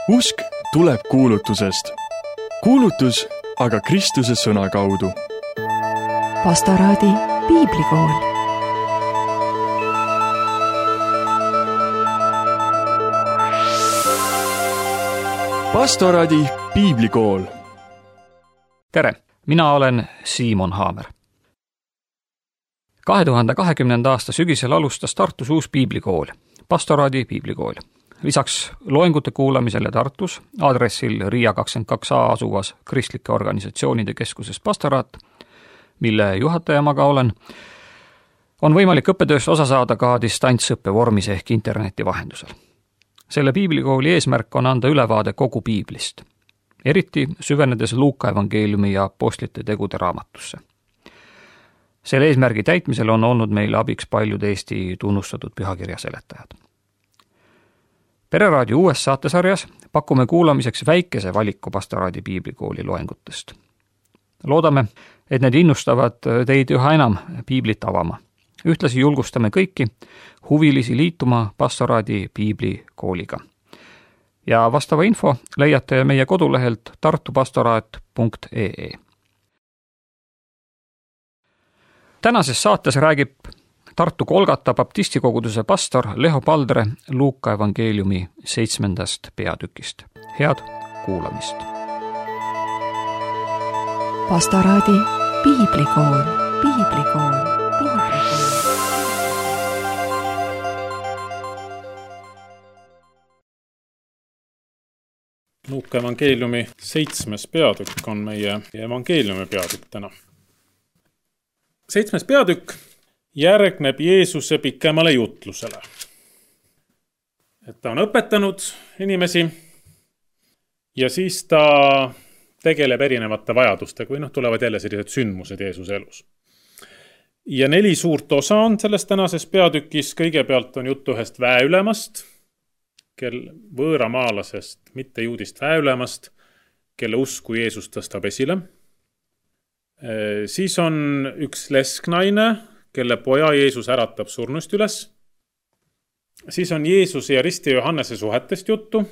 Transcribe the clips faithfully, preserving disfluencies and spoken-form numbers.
Usk tuleb kuulutusest. Kuulutus aga Kristuse sõna kaudu. Pastoraadi piiblikool. Pastoraadi piiblikool. Tere, mina olen Siimon Haamer. kahe tuhande kahekümnenda aasta sügisel alustas Tartus uus piiblikool, Pastoraadi piiblikool. Lisaks loengute kuulamisele Tartus, aadressil Riia kakskümmend kaks A asuvas kristlike organisatsioonide keskuses Pastoraat, mille juhataja ma ka olen, on võimalik õppetööst osa saada ka distantsõppe vormis ehk interneti vahendusel. Selle piiblikooli eesmärk on anda ülevaade kogu piiblist, eriti süvenedes Luuka evangeeliumi ja apostlite tegude raamatusse. Selle eesmärgi täitmisel on olnud meile abiks paljud Eesti tunnustatud pühakirja seletajad. Pereraadio uues saatesarjas pakume kuulamiseks väikese valiku Pastoraadi piiblikooli loengutest. Loodame, et need innustavad teid üha enam piiblit avama. Ühtlasi julgustame kõiki huvilisi liituma Pastoraadi piiblikooliga. Ja vastava info leiate meie kodulehelt tartupastoraat punkt ee. Tänases saates räägib Tartu Kolgata baptistikoguduse pastor Leho Paldre Luuka evangeeliumi seitsmendast peatükist. Head kuulamist! Pastoraadi piiblikool, piiblikool, piiblikool. Luuka evangeeliumi seitsmes peatükk on meie evangeeliumi peatükk täna. Seitsmes peatükk järgneb Jeesuse pikemale jutlusele. Et ta on õpetanud inimesi ja siis ta tegeleb erinevate vajadustega või noh, tulevad jälle sellised sündmused Jeesuse elus. Ja neli suurt osa on selles tänases peatükis. Kõigepealt on juttu ühest väeülemast, kel võõramaalasest, mitte juudist väeülemast, kelle usku Jeesus tõstab esile. Siis on üks lesknaine, kelle poja Jeesus äratab surnust üles. Siis on Jeesuse ja Risti Johannese suhetest juttu.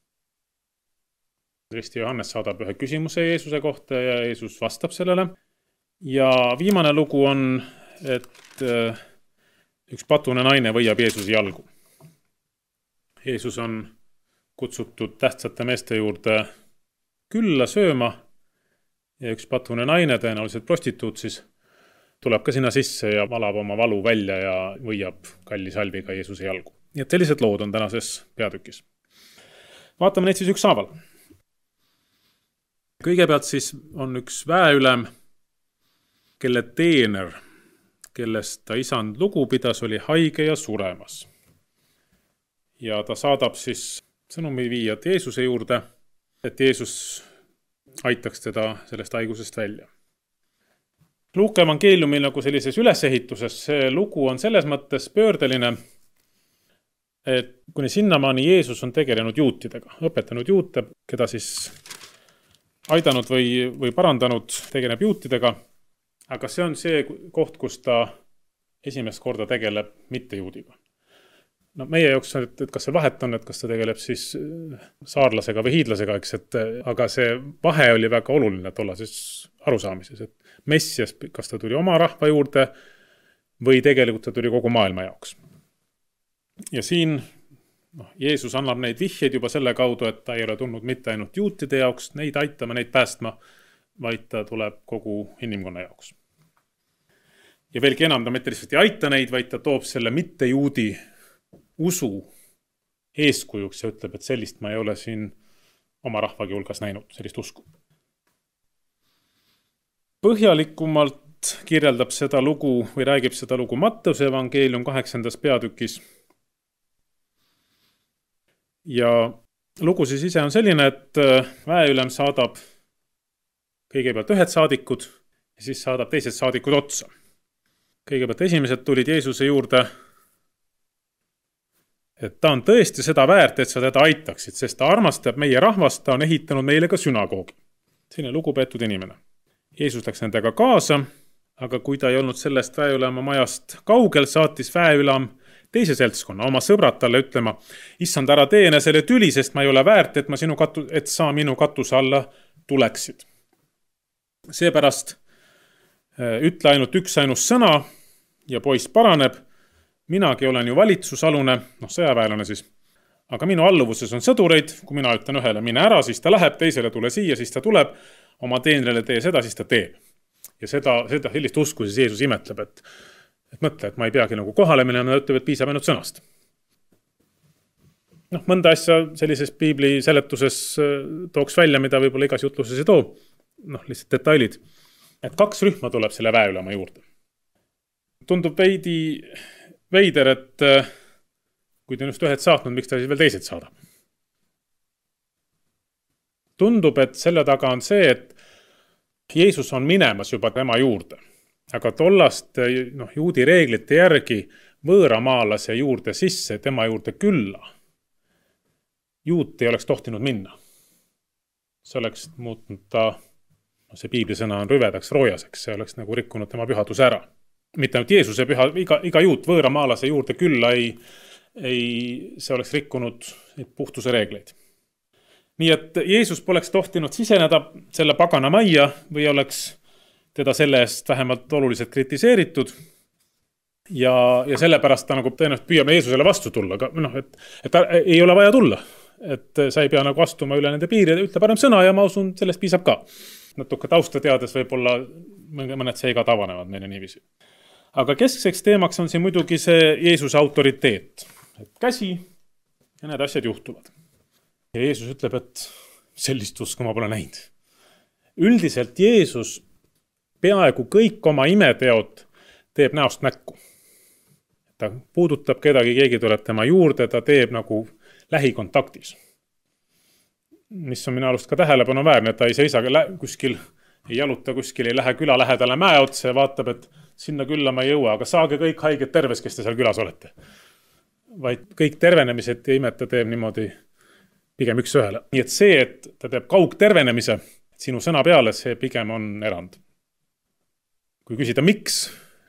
Risti Johannes saadab ühe küsimuse Jeesuse kohta ja Jeesus vastab sellele. Ja viimane lugu on, et üks patune naine võiab Jeesuse jalgu. Jeesus on kutsutud tähtsate meeste juurde külla sööma ja üks patune naine, tõenäoliselt prostituut, siis tuleb ka sinna sisse ja valab oma valu välja ja võiab kalli salviga Jeesuse jalgu. Nii et sellised lood on tänases peatükis. Vaatame neid siis ükshaaval. Kõigepealt siis on üks väeülem, kelle teener, kellest ta isand lugu pidas, oli haige ja suremas. Ja ta saadab siis sõnumi viijad Jeesuse juurde, et Jeesus aitaks teda sellest haigusest välja. Luuka evangeeliumi nagu sellises ülesehituses see lugu on selles mõttes pöördeline, et kuni sinnamaani Jeesus on tegelenud juutidega, õpetanud juute, keda siis aidanud või, või parandanud, tegeleb juutidega, aga see on see koht, kus ta esimest korda tegeleb mitte juudiga. No meie jaoks on, et, et kas see vahet on, et kas ta tegeleb siis saarlasega või hiidlasega, eks, et, aga see vahe oli väga oluline tollases arusaamises, et Messias, kas ta tuli oma rahva juurde või tegelikult ta tuli kogu maailma jaoks. Ja siin no, Jeesus annab neid vihjeid juba selle kaudu, et ta ei ole tulnud mitte ainult juutide jaoks, neid aitama, neid päästma, vaid ta tuleb kogu inimkonna jaoks. Ja veelgi enam, ta mitte lihtsalt ei aita neid, vaid ta toob selle mitte juudi usu eeskujuks ja ütleb, et sellist ma ei ole siin oma rahvagi hulgas näinud, sellist usku. Põhjalikumalt kirjeldab seda lugu või räägib seda lugu Matteuse evangeelium kaheksandas peatükis. Ja lugu siis ise on selline, et väeülem saadab kõigepealt ühed saadikud ja siis saadab teised saadikud otsa. Kõigepealt esimesed tulid Jeesuse juurde, et ta on tõesti seda väärt, et sa teda aitaksid, sest ta armastab meie rahvast, ta on ehitanud meile ka sünagoogi. Selline lugupeetud inimene. Jeesus läks nendega kaasa, aga kui ta ei olnud sellest väeülema majast kaugel, saatis väeülem teise seltskonna, oma sõbrad talle ütlema, issand, ära teene selle tüli, sest ma ei ole väärt, et, ma sinu katu, et sa minu katuse alla tuleksid. Seepärast ütle ainult üks ainus sõna ja poiss paraneb. Minagi olen ju valitsusalune, noh sõjaväelane siis, aga minu alluvuses on sõdureid, kui mina ütlen ühele mine ära, siis ta läheb, teisele tule siia, siis ta tuleb, oma teenrile tee seda, siis ta teeb. Ja seda, seda sellist usku siis Jeesus imetleb, et, et mõtle, et ma ei peagi nagu kohale minema, ta ütleb, et piisab ainult sõnast. Noh, mõnda asja sellises piibli seletuses tooks välja, mida võib-olla igas jutluses ei too, noh lihtsalt detailid, et kaks rühma tuleb selle väeülema juurde. Tundub veidi veider, et kui ta on just ühed saatnud, miks ta siis veel teised saadab. Tundub, et selle taga on see, et Jeesus on minemas juba tema juurde, aga tollast noh, juudi reeglite järgi võõramaalase juurde sisse, tema juurde külla. Juut ei oleks tohtinud minna. See oleks muutnud ta, see piiblisõna on rüvedaks roojaseks, see oleks nagu rikkunud tema pühaduse ära. Mitte ainult Jeesuse püha, iga, iga juut võõramaalase juurde külla ei, ei, see oleks rikkunud puhtuse reegleid. Nii et Jeesus poleks tohtinud siseneda selle pagana majja või oleks teda selle eest vähemalt oluliselt kritiseeritud. Ja, ja sellepärast ta nagu tõenäoliselt püüame Jeesusele vastu tulla, aga noh, et, et ei ole vaja tulla. Et sa ei pea nagu astuma üle nende piiri, ütle parem sõna ja ma usun, sellest piisab ka. Natuke tausta teades võib-olla mõned seega tavanevad meile niiviisi. Aga keskseks teemaks on siin muidugi see Jeesuse autoriteet. Et käsi ja need asjad juhtuvad. Ja Jeesus ütleb, et sellist usku ma pole näinud. Üldiselt Jeesus peaaegu kõik oma imeteod teeb näost näkku. Ta puudutab kedagi, keegi tuleb tema juurde, ta teeb nagu lähikontaktis. Mis on minu arust ka tähelepanu väärne, et ta ei seisa kuskil, ei jaluta kuskil, ei lähe küla lähedale mäe otsa ja vaatab, et sinna külla ma ei jõua, aga saage kõik haiged terves, kes te seal külas olete. Vaid kõik tervenemised ja imet ta teeb niimoodi pigem üks ühele. Nii et see, et ta teeb kaug tervenemise sinu sõna peale, see pigem on erand. Kui küsida miks,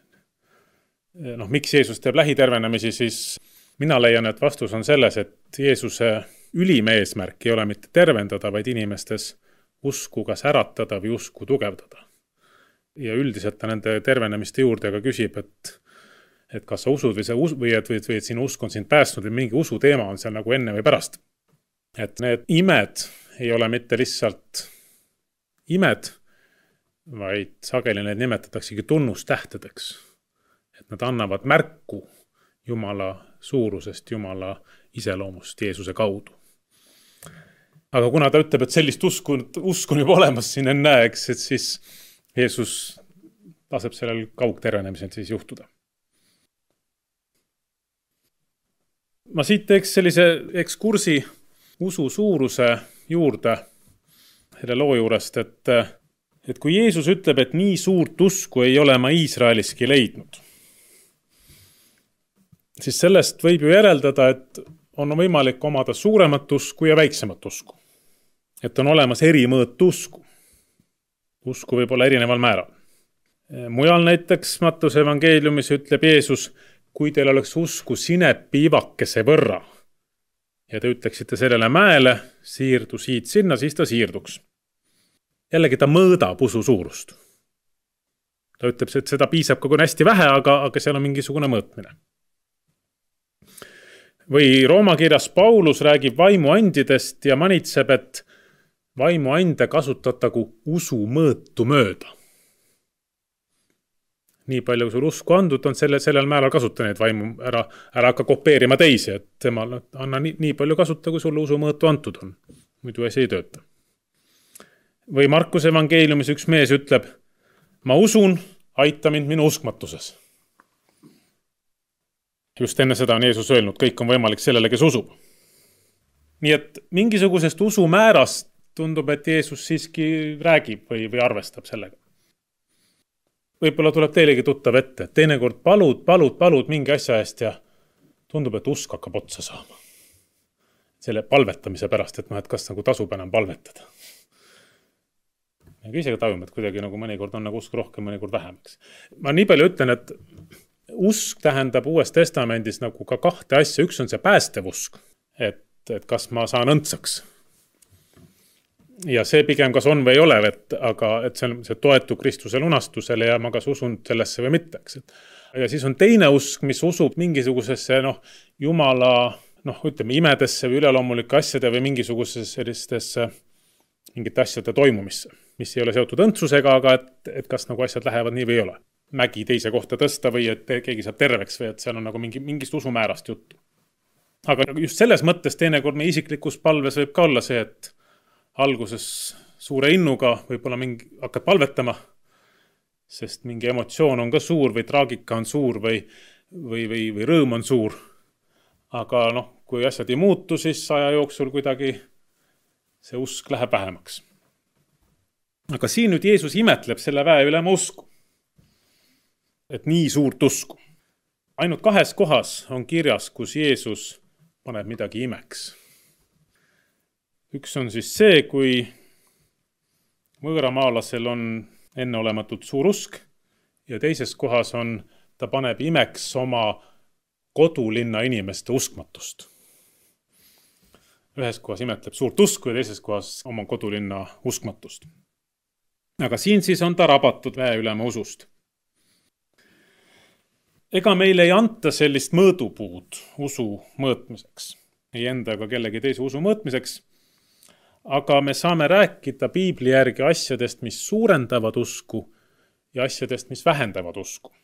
noh miks Jeesus teeb lähitervenemisi, siis mina leian, et vastus on selles, et Jeesuse ülim eesmärk ei ole mitte tervendada, vaid inimestes usku kas äratada või usku tugevdada. Ja üldiselt ta nende tervenemiste juurde aga küsib, et, et kas sa usud või, see us- või, et, või, või et sinu usk on sind päästnud või mingi usu teema on seal nagu enne või pärast. Et need imed ei ole mitte lihtsalt imed, vaid sageli need nimetataksegi tunnustähtedeks. Et nad annavad märku Jumala suurusest, Jumala iseloomust Jeesuse kaudu. Aga kuna ta ütleb, et sellist usku, usku on juba olemas siin enne, eks, et siis Jeesus laseb sellel kaugtervenemisel siis juhtuda. Ma siit teeks sellise ekskursi usu suuruse juurde selle loo juurest, et, et kui Jeesus ütleb, et nii suurt usku ei ole ma Iisraeliski leidnud, siis sellest võib ju järeldada, et on võimalik omada suuremat usku ja väiksemat usku. Et on olemas eri mõõtu usku. Usku võib olla erineval määral. Mujal näiteks Mattuse evangeeliumis ütleb Jeesus, kui teil oleks usku sinepi ivakese võrra ja te ütleksite sellele mäele, siirdu siit sinna, siis ta siirduks. Jällegi ta mõõdab usu suurust. Ta ütleb, et seda piisab ka kui hästi vähe, aga, aga seal on mingisugune mõõtmine. Või Rooma kirjas Paulus räägib vaimuandidest ja manitseb, et vaimuande kasutatagu usu mõõtu mööda. Nii palju sul usku andud on selle, sellel määral kasuta neid vaimu, ära, ära hakka kopeerima teisi, et temal anna nii, nii palju kasuta, kui sulle usu mõõtu antud on. Muidu asi ei tööta. Või Markuse evangeeliumis üks mees ütleb, ma usun, aita mind minu uskmatuses. Just enne seda on Jeesus öelnud, kõik on võimalik sellele, kes usub. Nii et mingisugusest usu määrast tundub, et Jeesus siiski räägib või, või arvestab sellega. Võib-olla tuleb teilegi tuttav ette, et teinekord palud, palud, palud mingi asja eest ja tundub, et usk hakkab otsa saama. Selle palvetamise pärast, et, no, et kas nagu tasub enam palvetada. Ja isegi tajume, et kuidagi nagu mõnikord on nagu usk rohkem, mõnikord vähemaks. Ma nii palju ütlen, et usk tähendab Uues Testamendis nagu ka kahte asja. Üks on see päästevusk, et, et kas ma saan õndsaks. Ja see pigem kas on või ei ole, et, aga et see, see toetub Kristuse lunastusele ja ma kas usun sellesse või mitte. Ja siis on teine usk, mis usub mingisugusesse noh, Jumala noh, ütleme, imedesse või üleloomulike asjade või mingisugusesse sellistesse mingite asjade toimumisse, mis ei ole seotud õndsusega, aga et, et kas nagu asjad lähevad nii või ei ole. Mägi teise kohta tõsta või et keegi saab terveks või et seal on nagu mingi, mingist usumäärast juttu. Aga just selles mõttes teinekord meie isiklikus palves võib ka olla see, et alguses suure innuga võib-olla mingi hakkad palvetama, sest mingi emotsioon on ka suur või traagika on suur või, või, või, või rõõm on suur. Aga noh, kui asjad ei muutu, siis aja jooksul kuidagi see usk läheb vähemaks. Aga siin nüüd Jeesus imetleb selle väeülema usku. Et nii suurt usku. Ainult kahes kohas on kirjas, kus Jeesus paneb midagi imeks. Üks on siis see, kui võõramaalasel on enneolematult suur usk ja teises kohas on, ta paneb imeks oma kodulinna inimeste uskmatust. Ühes kohas imetleb suurt usku ja teises kohas oma kodulinna uskmatust. Aga siin siis on ta rabatud väeülema usust. Ega meile ei anta sellist mõõdupuud usu mõõtmiseks, ei enda ega kellegi teise usu mõõtmiseks, aga me saame rääkida piibli järgi asjadest, mis suurendavad usku ja asjadest, mis vähendavad usku.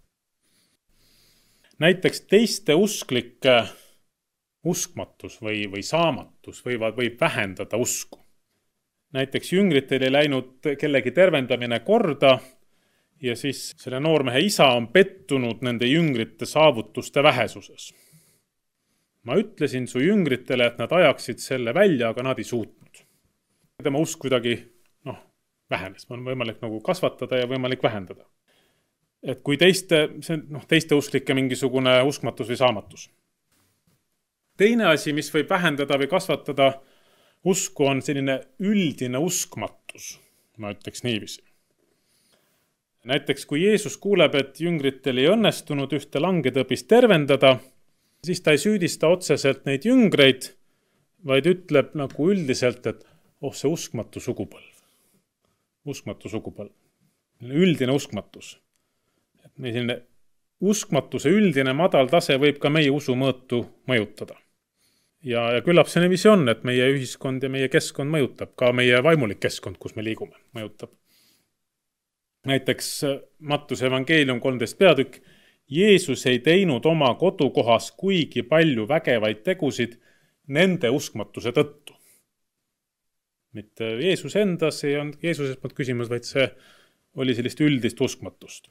Näiteks teiste usklike uskmatus või, või saamatus võivad, võib vähendada usku. Näiteks jüngritel ei läinud kellegi tervendamine korda ja siis selle noormehe isa on pettunud nende jüngrite saavutuste vähesuses. Ma ütlesin su jüngritele, et nad ajaksid selle välja, aga nad ei suutnud. Tema usk kuidagi noh, vähenes. On võimalik nagu kasvatada ja võimalik vähendada. Et kui teiste, see, noh, teiste usklike mingisugune uskmatus või saamatus. Teine asi, mis võib vähendada või kasvatada usku, on selline üldine uskmatus, ma ütleks niiviisi. Näiteks, kui Jeesus kuuleb, et jüngritel ei õnnestunud ühte langetõbist tervendada, siis ta ei süüdista otseselt neid jüngreid, vaid ütleb nagu üldiselt, et oh, see uskmatu sugupõlv. Uskmatu sugupõlv. Üldine uskmatus. Et meie selline uskmatuse üldine madal tase võib ka meie usumõõtu mõjutada. Ja, ja küllap see niiviisi on, et meie ühiskond ja meie keskkond mõjutab, ka meie vaimulik keskkond, kus me liigume, mõjutab. Näiteks Mattuse evangeelium kolmteist peatükk. Jeesus ei teinud oma kodukohas kuigi palju vägevaid tegusid nende uskmatuse tõttu. Mitte Jeesus endas ei olnud Jeesuses polnud küsimus, vaid see oli sellist üldist uskmatust.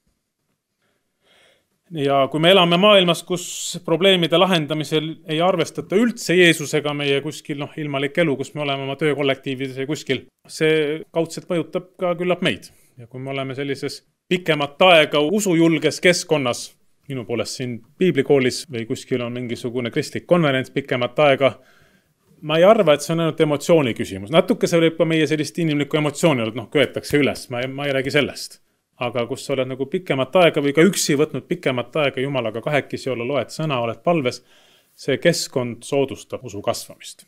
Ja kui me elame maailmas, kus probleemide lahendamisel ei arvestata üldse Jeesusega meie kuskil noh, ilmalik elu, kus me oleme oma töökollektiivides ja kuskil, see kaudselt mõjutab ka küllap meid. Ja kui me oleme sellises pikemat aega usujulges keskkonnas, minu poolest siin piiblikoolis või kuskil on mingisugune kristlik konverents pikemat aega, ma ei arva, et see on ainult emotsiooni küsimus. Natuke see võib ka meie sellist inimlikku emotsiooni olnud, noh, köetakse üles, ma ei, ma ei räägi sellest. Aga kus sa oled nagu pikemat aega või ka üksi võtnud pikemat aega Jumalaga kahekesi olla, loed sõna, oled palves, see keskkond soodustab usu kasvamist.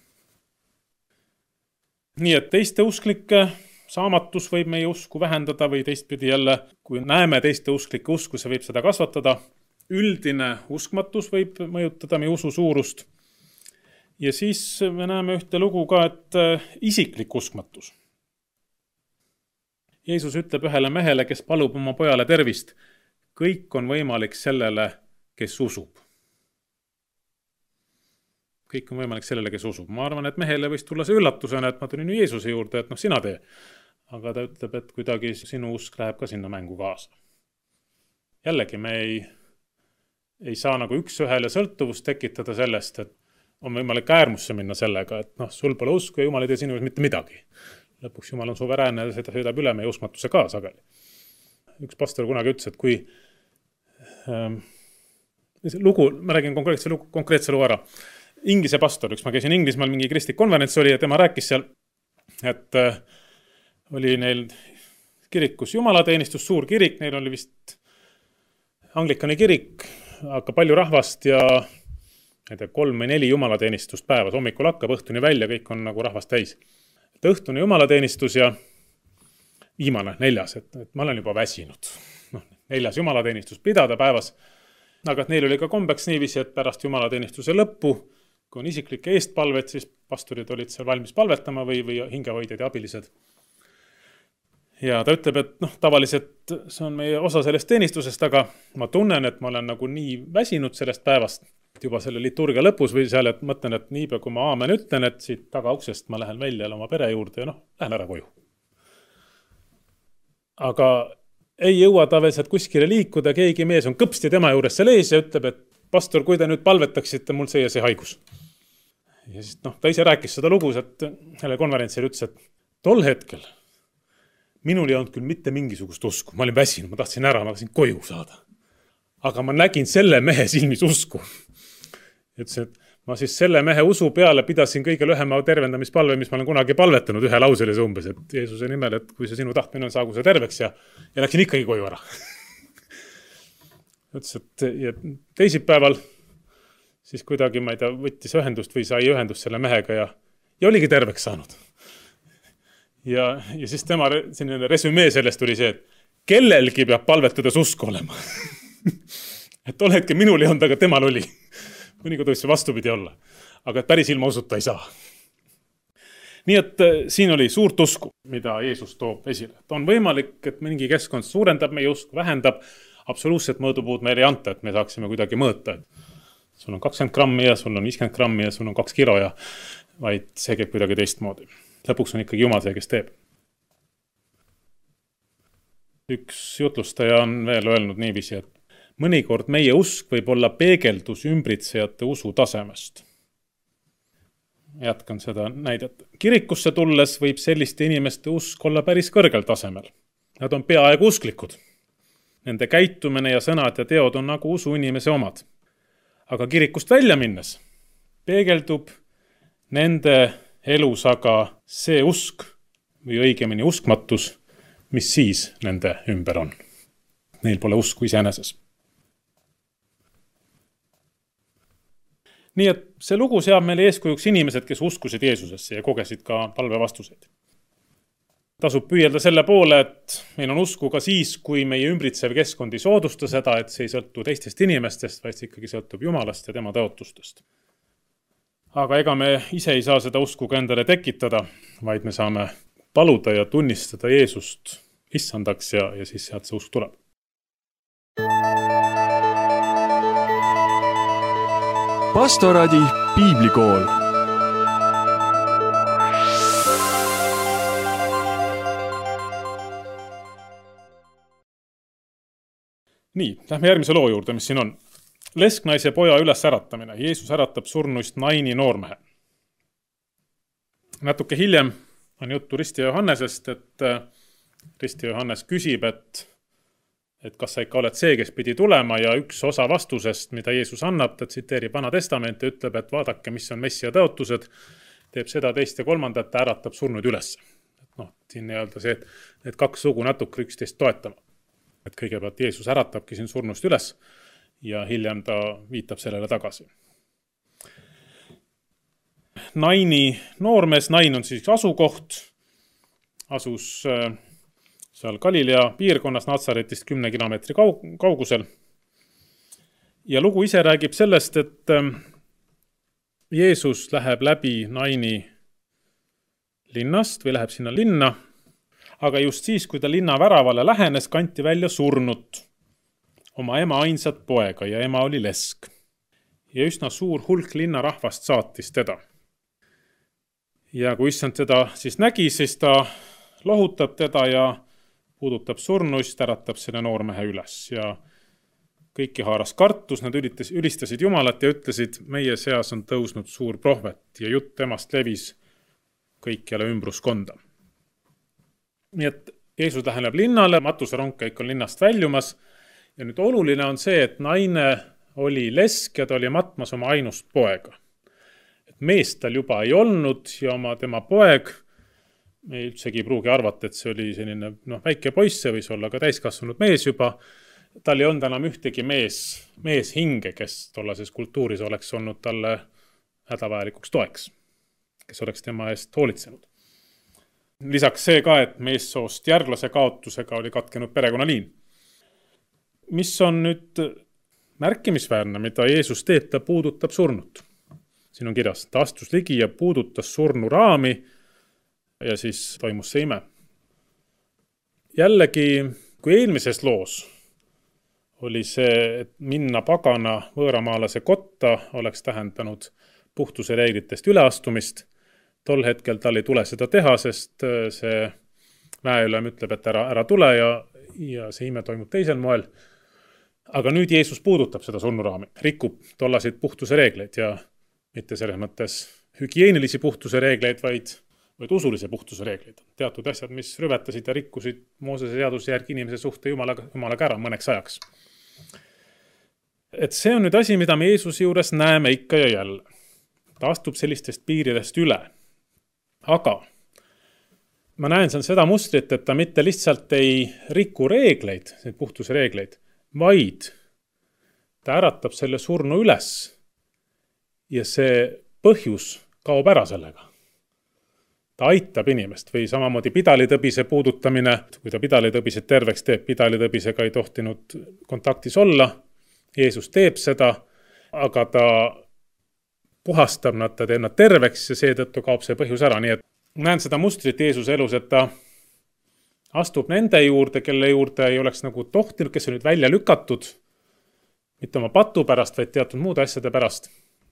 Nii et teiste usklike saamatus võib meie usku vähendada või teistpidi jälle, kui näeme teiste usklike usku, see võib seda kasvatada. Üldine uskmatus võib mõjutada meie usu suurust. Ja siis me näeme ühte lugu ka, et isiklik uskmatus. Jeesus ütleb ühele mehele, kes palub oma pojale tervist, kõik on võimalik sellele, kes usub. Kõik on võimalik sellele, kes usub. Ma arvan, et mehele võis tulla see üllatusena, et ma tulin Jeesuse juurde, et noh, sina tee. Aga ta ütleb, et kuidagi sinu usk läheb ka sinna mängu kaasa. Jällegi me ei, ei saa nagu üks ühele sõltuvust tekitada sellest, et on võimalik äärmusse minna sellega, et noh, sul pole usku ja Jumal ei tee sinu mitte midagi. Lõpuks Jumal on suveräänne ja seda sõidab üle meie usmatuse ka sageli. Üks pastor kunagi ütles, et kui ähm, lugu, ma räägin konkreetse lugu, konkreetse lugu ära. Inglise pastor, üks ma käisin Inglismaal, mingi kristlik konverents oli ja tema rääkis seal, et äh, oli neil kirikus jumalateenistus, suur kirik, neil oli vist Anglikani kirik, aga palju rahvast ja ei tea, kolm või neli jumalateenistust päevas. Hommikul hakkab, õhtuni välja, kõik on nagu rahvast täis. Et õhtune jumalateenistus ja viimane, neljas, et, et ma olen juba väsinud. No, neljas jumalateenistus pidada päevas. Aga et neil oli ka kombeks niiviisi, et pärast jumalateenistuse lõppu, kui on isiklike eestpalvet, siis pastorid olid seal valmis palvetama või, või hingehoidjad ja abilised. Ja ta ütleb, et noh, tavaliselt see on meie osa sellest teenistusest, aga ma tunnen, et ma olen nagu nii väsinud sellest päevast juba selle liturgia lõpus või seal, et mõtlen, et niipea kui ma aamen ütlen, et siit tagauksest ma lähen välja oma pere juurde ja noh, lähen ära koju. Aga ei jõua ta veel sealt kuskile liikuda, keegi mees on kõpsti tema juures seal ees ja ütleb, et pastor, kui te nüüd palvetaksite mul see ja see haigus. Ja siis noh, ta ise rääkis seda lugus, et selle konverentsil ütles, et tol hetkel minul ei olnud küll mitte mingisugust usku. Ma olin väsinud, ma tahtsin ära, ma tahtsin koju saada. Aga ma nägin selle mehe silmis usku. Ütlesin, et ma siis selle mehe usu peale pidasin kõige lühema tervendamispalve, mis ma olen kunagi palvetanud ühe lauselise umbes, et Jeesuse nimel, et kui see sinu tahtmine on, saagu see terveks ja, ja läksin ikkagi koju ära. Ütles, et ja teisipäeval siis kuidagi, ma ei tea, võttis ühendust või sai ühendust selle mehega ja, ja oligi terveks saanud. Ja, ja siis tema selline resümee sellest tuli see, et kellelgi peab palvetades usku olema. Et tol hetkel minul ei olnud, aga temal oli. Mõnikord võis see vastupidi olla. Aga päris ilma usuta ei saa. Nii et siin oli suurt usku, mida Jeesus toob esile. Et on võimalik, et mingi keskkond suurendab meie usku, vähendab. Absoluutselt mõõdupuud meile ei anta, et me saaksime kuidagi mõõta. Sul on kakskümmend grammi ja sul on viiskümmend grammi ja sul on kaks kilo ja vaid see käib kuidagi teistmoodi. Lõpuks on ikkagi Jumal see, kes teeb. Üks jutlustaja on veel öelnud niiviisi, et mõnikord meie usk võib olla peegeldus ümbritsejate usu tasemest. Jätkan seda näidet. Kirikusse tulles võib selliste inimeste usk olla päris kõrgel tasemel. Nad on peaaegu usklikud. Nende käitumine ja sõnad ja teod on nagu usu inimese omad. Aga kirikust välja minnes peegeldub nende elus aga see usk või õigemini uskmatus, mis siis nende ümber on. Neil pole usku iseeneses. Nii et see lugu seab meile eeskujuks inimesed, kes uskusid Jeesusesse ja kogesid ka palvevastuseid. Tasub püüelda selle poole, et meil on usku ka siis, kui meie ümbritsev keskkond ei soodusta seda, et see ei sõltu teistest inimestest, vaid see ikkagi sõltub Jumalast ja tema tõotustest. Aga ega me ise ei saa seda usku ka endale tekitada, vaid me saame paluda ja tunnistada Jeesust issandaks ja, ja siis sealt see usk tuleb. Pastoraadi piiblikool. Nii, lähme järgmise loo juurde, mis siin on. Lesknaise poja üles äratamine. Jeesus äratab surnuist Naini noormehe. Natuke hiljem on juttu Risti Johannesest, et Risti Johannes küsib, et, et kas sa ikka oled see, kes pidi tulema ja üks osa vastusest, mida Jeesus annab, ta tsiteerib Vana Testamenti ja ütleb, et vaadake, mis on messia tõotused, teeb seda teist ja kolmandat, äratab surnud üles. Et noh, siin ei öelda see, et, et kaks sugu natuke üksteist toetama. Et kõigepealt Jeesus äratabki siin surnust üles ja hiljem ta viitab sellele tagasi. Naini noormees, Nain on siis asukoht, asus seal Galilea piirkonnas Natsaretist kümne kilomeetri kaugusel. Ja lugu ise räägib sellest, et Jeesus läheb läbi Naini linnast või läheb sinna linna, aga just siis, kui ta linna väravale lähenes, kanti välja surnut oma ema ainsat poega ja ema oli lesk. Ja üsna suur hulk linna rahvast saatis teda. Ja kui issand teda siis nägi, siis ta lohutab teda ja puudutab surnuist, äratab selle noormehe üles. Ja kõiki haaras kartus, nad ülitas, ülistasid Jumalat ja ütlesid, meie seas on tõusnud suur prohvet ja jutt temast levis kõikjale ümbruskonda. Nii et Jeesus läheneb linnale, matusarong kõik on linnast väljumas ja nüüd oluline on see, et naine oli lesk ja ta oli matmas oma ainust poega. Et meest tal juba ei olnud ja oma tema poeg, me üldsegi ei pruugi arvata, et see oli selline noh, väike poiss, see võis olla ka täiskasvanud mees juba tal ei olnud enam ühtegi mees, mees hinge, kes tollases kultuuris oleks olnud talle hädavajalikuks toeks, kes oleks tema eest hoolitsenud. Lisaks see ka, et meessoost järglase kaotusega oli katkenud perekonnaliin. Mis on nüüd märkimisväärne, mida Jeesus teeb, ta puudutab surnut. Siin on kirjas, ta astus ligi ja puudutas surnu raami ja siis toimus see ime. Jällegi, kui eelmises loos oli see, et minna pagana võõramaalase kotta oleks tähendanud puhtuse reeglitest üleastumist. Tol hetkel tal ei tule seda teha, sest see väeülem ütleb, et ära, ära tule ja, ja see ime toimub teisel moel. Aga nüüd Jeesus puudutab seda surnuraami, rikub tollaseid puhtuse reegleid ja mitte selles mõttes hügieenilisi puhtuse reegleid, vaid, vaid usulise puhtuse reegleid. Teatud asjad, mis rüvetasid ja rikkusid Moosese seaduse järgi inimese suhte jumalaga, jumalaga ära mõneks ajaks. Et see on nüüd asi, mida me Jeesuse juures näeme ikka ja jälle. Ta astub sellistest piiridest üle. Aga ma näen seal seda mustrit, et ta mitte lihtsalt ei riku reegleid, puhtuse reegleid, vaid ta äratab selle surnu üles ja see põhjus kaob ära sellega. Ta aitab inimest või samamoodi pidalitõbise puudutamine, kui ta pidalitõbise terveks teeb, pidalitõbisega ei tohtinud kontaktis olla. Jeesus teeb seda, aga ta puhastab nad, ta teeb nad terveks ja seetõttu kaob see põhjus ära. Nii et näen seda mustrit Jeesuse elus, et ta astub nende juurde, kelle juurde ei oleks nagu tohtinud, kes on nüüd välja lükatud, mitte oma patu pärast, vaid teatud muude asjade pärast.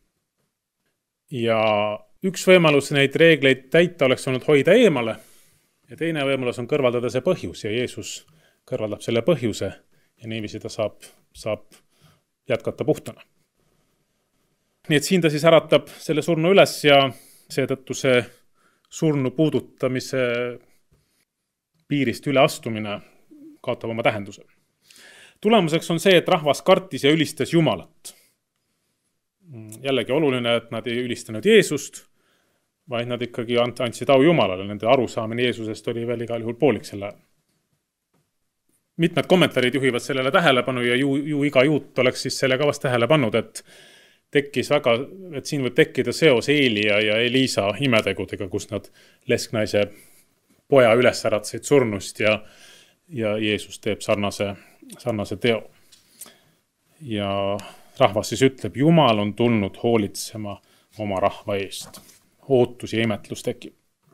Ja üks võimalus neid reegleid täita oleks olnud hoida eemale ja teine võimalus on kõrvaldada see põhjus ja Jeesus kõrvaldab selle põhjuse ja niiviisi ta saab, saab jätkata puhtana. Nii et siin ta siis äratab selle surnu üles ja seetõttu see surnu puudutamise piirist üle astumine kaotab oma tähenduse. Tulemuseks on see, et rahvas kartis ja ülistas Jumalat. Jällegi oluline, et nad ei ülistanud Jeesust, vaid nad ikkagi andsid au Jumalale. Nende arusaamine Jeesusest oli veel igal juhul poolik selle. Mitmed kommentaarid juhivad sellele tähelepanu ja ju, ju iga juut oleks siis selle kavast tähele pannud, et tekkis väga, et siin võib tekkida seos Eelia ja Eliisa imetegudega, kus nad lesknaise poja üles äratsid surnust ja, ja Jeesus teeb sarnase, sarnase teo. Ja rahvas siis ütleb, Jumal on tulnud hoolitsema oma rahva eest. Ootus ja imetlus tekib.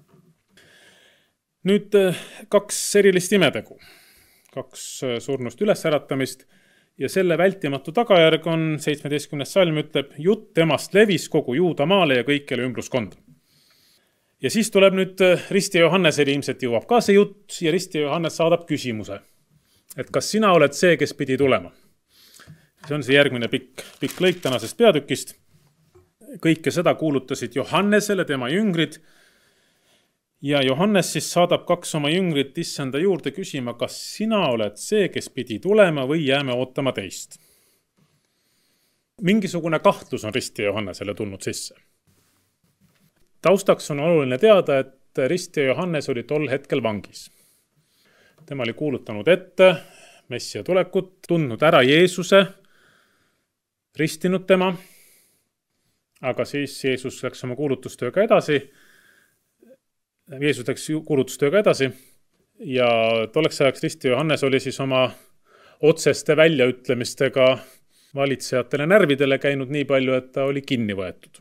Nüüd kaks erilist imetegu. Kaks surnust ülesäratamist ja selle vältimatu tagajärg on seitsmeteistkümnes salm ütleb, jutt temast levis kogu Juuda maale ja kõikjale ümbruskonda. Ja siis tuleb nüüd Risti Johannese ilmselt jõuab ka see jutt ja Risti Johannes saadab küsimuse, et kas sina oled see, kes pidi tulema. See on see järgmine pikk, pikk lõik tänasest peatükist. Kõike seda kuulutasid Johannesele tema jüngrid ja Johannes siis saadab kaks oma jüngrit issanda juurde küsima, kas sina oled see, kes pidi tulema või jääme ootama teist. Mingisugune kahtlus on Risti Johannesele tulnud sisse. Taustaks on oluline teada, et Risti Johannes oli tol hetkel vangis. Tema oli kuulutanud ette messia tulekut, tundnud ära Jeesuse, ristinud tema, aga siis Jeesus läks oma kuulutustööga edasi. Jeesus läks kuulutustööga edasi ja tolleks ajaks Risti Johannes oli siis oma otseste väljaütlemistega valitsejatele närvidele käinud nii palju, et ta oli kinni võetud.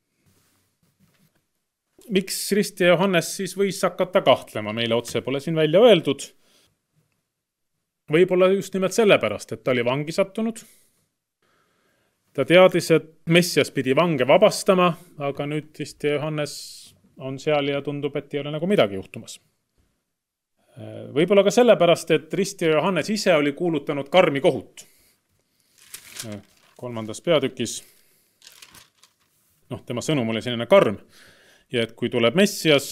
Miks Risti Johannes siis võis hakata kahtlema? Meile otse pole siin välja öeldud. Võib-olla just nimelt sellepärast, et ta oli vangi sattunud. Ta teadis, et messias pidi vange vabastama, aga nüüd Risti Johannes on seal ja tundub, et ei ole nagu midagi juhtumas. Võib-olla ka sellepärast, et Risti Johannes ise oli kuulutanud karmi kohut. Kolmandas peatükis, noh, tema sõnum oli selline karm. Ja et kui tuleb messias,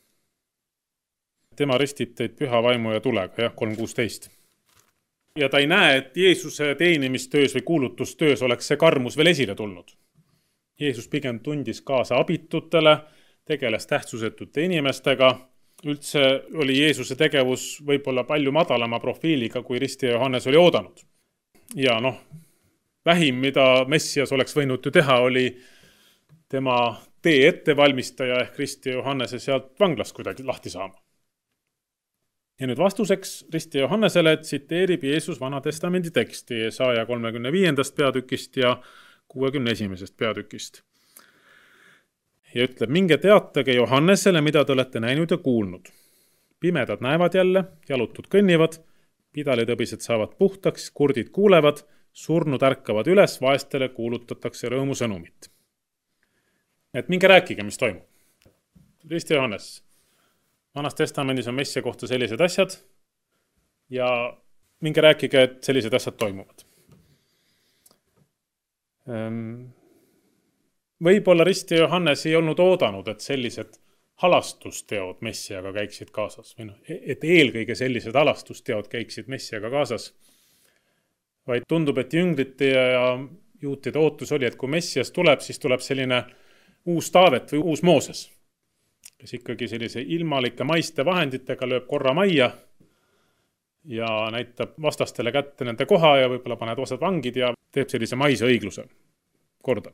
tema ristib teid püha vaimu ja tulega, jah, kolm kuusteist. Ja ta ei näe, et Jeesuse teenimistöös või kuulutustöös oleks see karmus veel esile tulnud. Jeesus pigem tundis kaasa abitutele, tegeles tähtsusetute inimestega üldse oli Jeesuse tegevus võib-olla palju madalama profiiliga, kui Ristija Johannes oli oodanud. Ja noh, vähim, mida Messias oleks võinud ju teha, oli tema tee ettevalmistaja ehk Ristija Johannese sealt vanglast kuidagi lahti saama. Ja nüüd vastuseks Ristija Johannesele tsiteerib Jeesus Vana Testamendi teksti Jesaja kolmekümne viiendast peatükist ja kuuekümne esimesest peatükist. Ja ütleb, minge teatage Johannesele, mida te olete näinud ja kuulnud. Pimedad näevad jälle, jalutud kõnnivad, pidalitõbised saavad puhtaks, kurdid kuulevad, surnud ärkavad üles, vaestele kuulutatakse rõõmusõnumit. Et minge rääkige, mis toimub. Ristija Johannes, Vanas Testamendis on Messia kohta sellised asjad ja minge rääkige, et sellised asjad toimuvad. Võib-olla Ristija Johannes ei olnud oodanud, et sellised halastusteod Messiaga käiksid kaasas. Või noh, et eelkõige sellised halastusteod käiksid Messiaga kaasas. Vaid tundub, et jüngrite ja juutide ootus oli, et kui Messias tuleb, siis tuleb selline uus Taavet või uus Mooses, kes ikkagi sellise ilmalike maiste vahenditega lööb korra majja ja näitab vastastele kätte nende koha ja võib-olla paned osad vangid ja teeb sellise maise õigluse korda.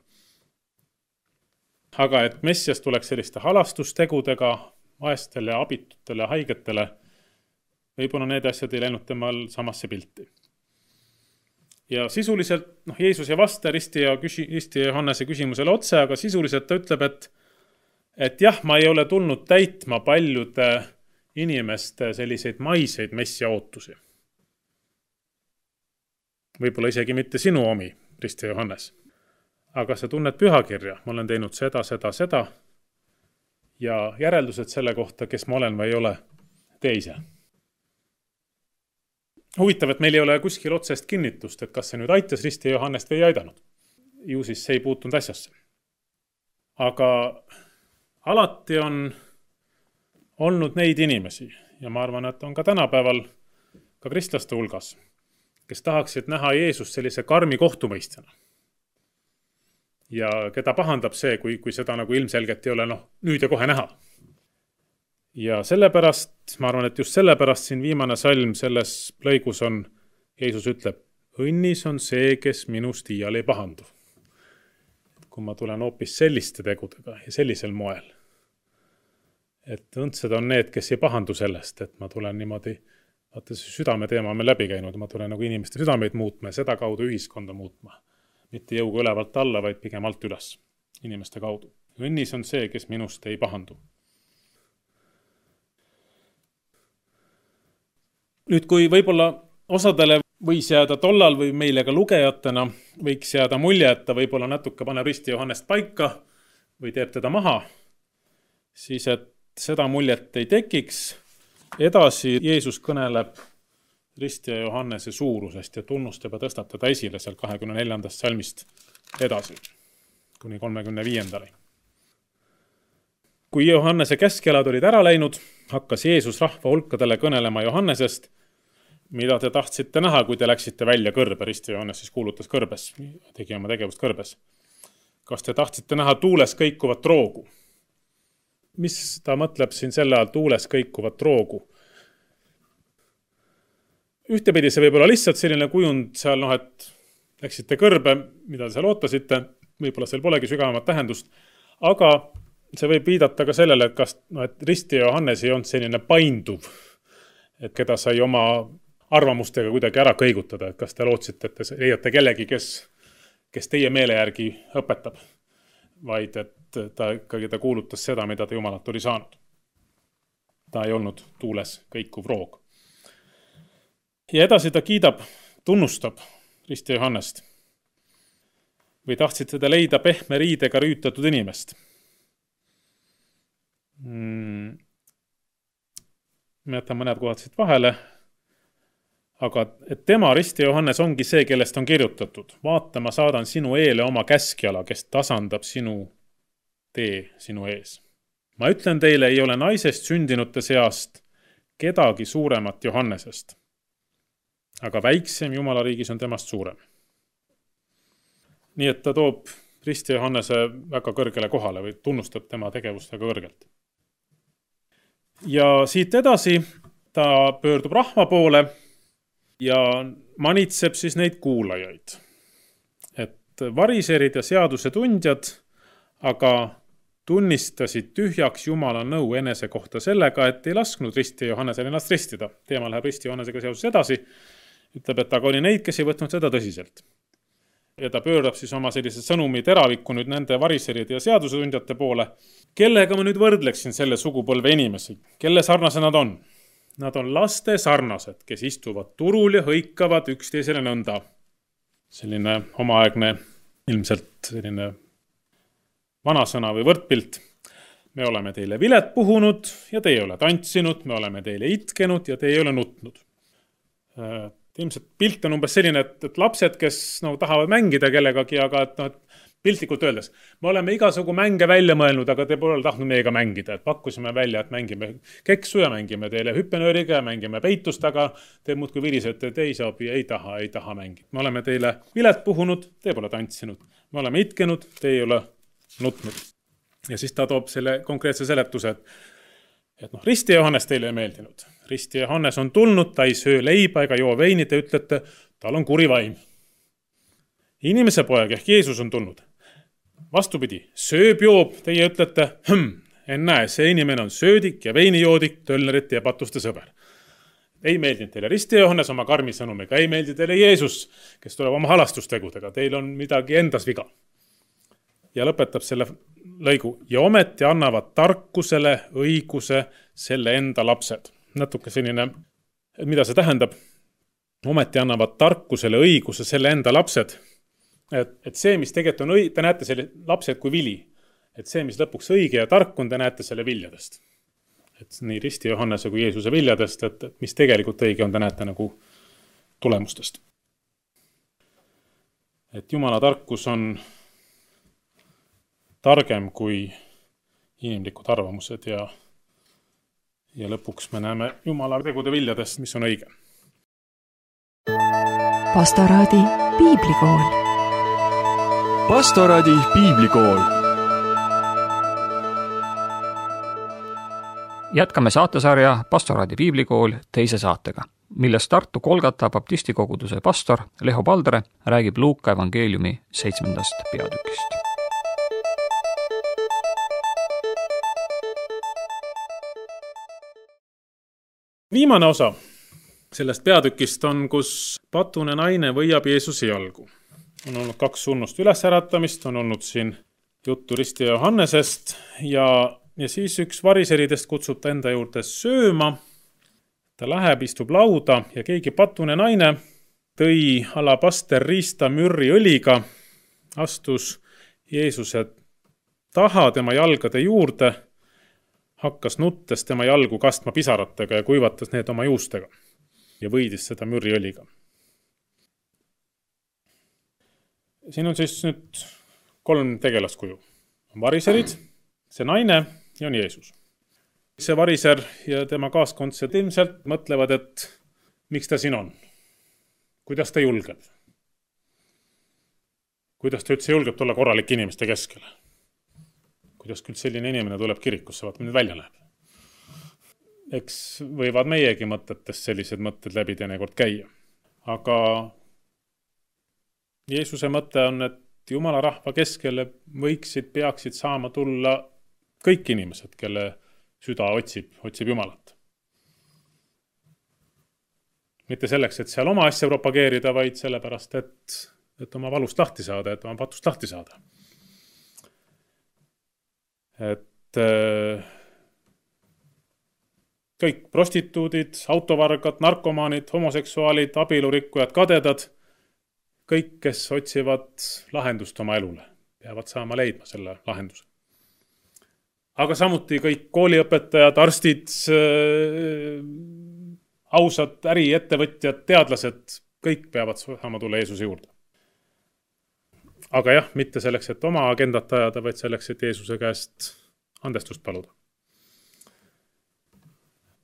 Aga et Messias tuleks selliste halastustegudega vaestele, abitutele, haigetele, võib-olla need asjad ei läinud temal samasse pilti. Ja sisuliselt, noh, Jeesus ei vasta Ristija Johannese küsimusele otse, aga sisuliselt ta ütleb, et, et jah, ma ei ole tulnud täitma paljude inimeste selliseid maiseid Messia ootusi. Võib-olla isegi mitte sinu omi, Ristija Johannes. Aga sa tunned pühakirja, ma olen teinud seda, seda, seda ja järeldused selle kohta, kes ma olen või ei ole, tee ise. Huvitav, et meil ei ole kuskil otsest kinnitust, et kas see nüüd aitas Ristija Johannest või ei aidanud. Ju siis see ei puutunud asjasse. Aga alati on olnud neid inimesi ja ma arvan, et on ka tänapäeval ka kristlaste hulgas, kes tahaksid näha Jeesust sellise karmi kohtumõistjana. Ja keda pahandab see, kui, kui seda nagu ilmselgelt ei ole noh, nüüd ja kohe näha. Ja sellepärast, ma arvan, et just sellepärast siin viimane salm selles lõigus on, Jeesus ütleb, õnnis on see, kes minust iial ei pahandu. Kui ma tulen hoopis selliste tegudega ja sellisel moel, et õndsed on need, kes ei pahandu sellest, et ma tulen niimoodi, vaata see südame teema me läbi käinud, ma tulen nagu inimeste südameid muutma ja seda kaudu ühiskonda muutma. Mitte jõuga ülevalt alla, vaid pigem alt üles inimeste kaudu. Õnnis on see, kes minust ei pahandu. Nüüd, kui võib-olla osadele võis jääda tollal või meile ka lugejatena, võiks jääda mulje, et ta võib-olla natuke paneb Ristija Johannest paika või teeb teda maha, siis et seda muljet ei tekiks. Edasi Jeesus kõneleb Ristija Johannese suurusest ja tunnustab ja tõstab teda esile seal kahekümne neljandast salmist edasi, kuni kolmekümne viiendale. Kui Johannese käskjalad olid ära läinud, hakkas Jeesus rahva hulkadele kõnelema Johannesest, mida te tahtsite näha, kui te läksite välja kõrbe. Ristija Johannes siis kuulutas kõrbes, tegi oma tegevust kõrbes. Kas te tahtsite näha tuules kõikuvat roogu? Mis ta mõtleb siin selle ajal tuules kõikuvat roogu? Ühtepidi see võib olla lihtsalt selline kujund seal, noh, et läksite kõrbe, mida te seal ootasite, võib-olla seal polegi sügavamat tähendust, aga see võib viidata ka sellele, et kas no, et Ristija Johannes ei olnud selline painduv, et keda sai oma arvamustega kuidagi ära kõigutada, et kas te lootsite, et te leiate kellegi, kes, kes teie meele järgi õpetab, vaid et ta ikkagi ta kuulutas seda, mida ta Jumalalt oli saanud. Ta ei olnud tuules kõikuv roog. Ja edasi ta kiidab, tunnustab Ristija Johannest. Või tahtsite te leida pehme riidega rüütatud inimest? Hmm. Me jätan mõned kohad siit vahele, aga et tema, Ristija Johannes, ongi see, kellest on kirjutatud. Vaata, ma saadan sinu eele oma käskjala, kes tasandab sinu tee sinu ees. Ma ütlen teile, ei ole naisest sündinute seast kedagi suuremat Johannesest. Aga väiksem Jumala riigis on temast suurem. Nii et ta toob Ristija Johannese väga kõrgele kohale või tunnustab tema tegevust väga kõrgelt. ja siit edasi ta pöördub rahva poole ja manitseb siis neid kuulajaid. Et variserid ja seadusetundjad aga tunnistasid tühjaks Jumala nõu enese kohta sellega, et ei lasknud risti Johannesel ennast ristida. Teema läheb risti Johannesega seoses edasi. Ütleb, et aga oli neid, kes ei võtnud seda tõsiselt. Ja ta pöörab siis oma sellise sõnumi teraviku nüüd nende variseride ja seadusetundjate poole, kellega ma nüüd võrdleksin selle sugupõlve inimesi, kelle sarnase nad on. Nad on laste sarnased, kes istuvad turul ja hõikavad üksteisele nõnda. Selline omaaegne, ilmselt selline vanasõna või võrdpilt. Me oleme teile vilet puhunud ja te ei ole tantsinud, me oleme teile itkenud ja te ei ole nutnud. Ilmselt pilt on umbes selline, et, et lapsed, kes no, tahavad mängida kellegagi, aga et, no, et piltlikult öeldes, me oleme igasugu mänge välja mõelnud, aga te pole tahtnud meiega mängida. Et pakkusime välja, et mängime keksu ja mängime teile hüppenööriga ja mängime peitust, aga te muudkui virisete, et ei soobi, ei taha, ei taha mängida. Me oleme teile vilet puhunud, te pole tantsinud. Me oleme itkenud, te ei ole nutnud. Ja siis ta toob selle konkreetse seletuse, et, et noh, risti Johannes teile ei meeldinud. Risti Johannes on tulnud, ta ei söö leiba ega joo veini, te ütlete, tal on kuri vaim. Inimese poeg ehk Jeesus on tulnud. Vastupidi, sööb joob, teie ütlete, hm, en näe, see inimene on söödik ja veinijoodik, tölnerite ja patuste sõber. Ei meeldinud teile risti Johannes oma karmi sõnumiga, ei meeldi teile Jeesus, kes tuleb oma halastustegudega, teil on midagi endas viga. Ja lõpetab selle lõigu. Ja ometi annavad tarkusele õiguse selle enda lapsed. Natuke selline, mida see tähendab? Ometi annavad tarkusele õiguse selle enda lapsed. Et, et see, mis tegelikult on õige, te näete selle lapsed kui vili. Et see, mis lõpuks õige ja tark on, te näete selle viljadest. Et nii risti Johannese kui Jeesuse viljadest, et, et mis tegelikult õige on, te näete nagu tulemustest. Et Jumala tarkus on targem kui inimlikud arvamused ja, ja lõpuks me näeme Jumala tegude viljadest, mis on õige. Pastoraadi piiblikool. Pastoraadi piiblikool. Jätkame saatesarja Pastoraadi piiblikool teise saatega, milles Tartu Kolgata baptistikoguduse pastor Leho Paldre räägib Luuka evangeeliumi seitsmendast peatükist. Viimane osa sellest peatükist on, kus patune naine võiab Jeesuse jalgu. On olnud kaks sunnust ülesäratamist, on olnud siin juttu risti Johannesest ja, ja siis üks variseridest kutsub ta enda juurde sööma. Ta läheb, istub lauda ja keegi patune naine tõi alabaster riista mürri õliga, astus Jeesuse taha tema jalgade juurde, hakkas nuttes tema jalgu kastma pisaratega ja kuivatas need oma juustega ja võidis seda mürriõliga. Siin on siis nüüd kolm tegelaskuju. On variserid, see naine ja on Jeesus. See variser ja tema kaaskondsed ilmselt mõtlevad, et miks ta siin on? Kuidas ta julgeb? Kuidas ta üldse julgeb tulla korralik inimeste keskele? Kuidas küll selline inimene tuleb kirikusse, vaat nüüd välja läheb. Eks võivad meiegi mõtetest sellised mõtted läbi teinekord käia. Aga Jeesuse mõte on, et Jumala rahva keskele võiksid, peaksid saama tulla kõik inimesed, kelle süda otsib, otsib Jumalat. Mitte selleks, et seal oma asja propageerida, vaid sellepärast, et, et oma valust lahti saada, et oma patust lahti saada. Et äh, kõik prostituudid, autovargad, narkomaanid, homoseksuaalid, abielurikkujad, kadedad, kõik, kes otsivad lahendust oma elule, peavad saama leidma selle lahenduse. Aga samuti kõik kooliõpetajad, arstid, äh, ausad äriettevõtjad, teadlased, kõik peavad saama tulla Jeesuse juurde. Aga jah, mitte selleks, et oma agendat ajada, vaid selleks, et Jeesuse käest andestust paluda.